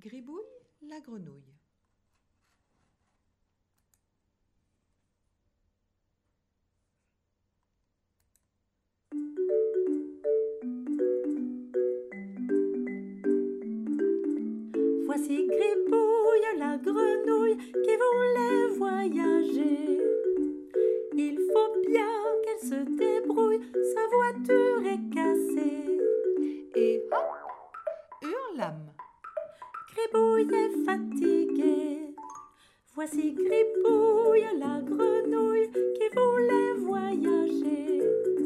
Gribouille la grenouille. Voici Gribouille la grenouille qui voulait voyager. Il faut bien qu'elle se débrouille, sa voiture est cassée. Et hop, hurlame. Gribouille est fatiguée. Voici Gribouille la grenouille qui voulait voyager.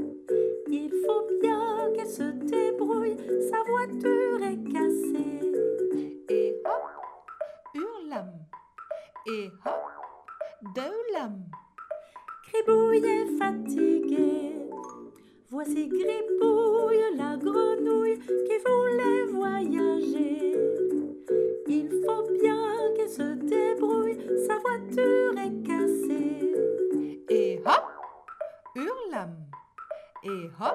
Il faut bien qu'elle se débrouille, sa voiture est cassée. Et hop, hurlame. Et hop, deulam. Gribouille est fatiguée. Voici Gribouille la grenouille qui voulait voyager. Il faut bien qu'elle se débrouille, sa voiture est cassée. Et hop, hurlame. Et hop,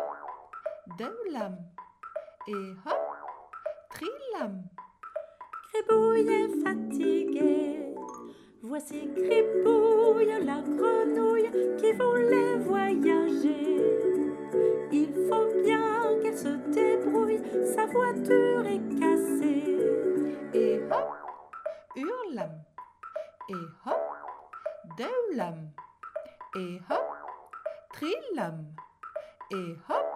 deulam. Et hop, trilam. Gribouille est fatiguée. Voici Gribouille la grenouille qui voulait voyager. Il faut bien qu'elle se débrouille, sa voiture est cassée. Et hop, hurlame. Et hop, deulam. Et hop, trilam. Et hop,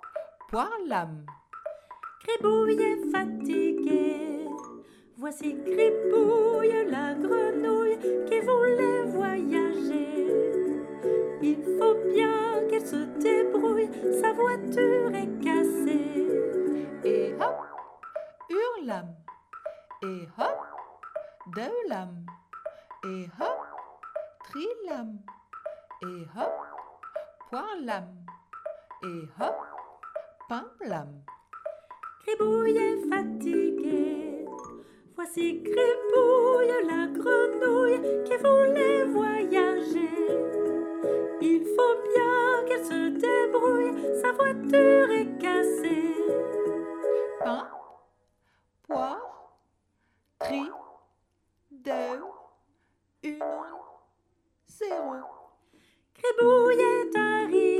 poirlam. Gribouille est fatiguée. Voici Gribouille la grenouille qui voulait voyager. Il faut bien qu'elle se débrouille, sa voiture est cassée. Et hop, hurlame. Et hop, deulam. Et hop, trilam. Et hop, poirlam. Et hop, pimplam. Gribouille est fatiguée. Voici Gribouille la grenouille qui voulait voyager. Il faut bien qu'elle se débrouille, sa voiture est cassée. Pain, poire, tri, deux, une, zéro. Gribouille est arrivée.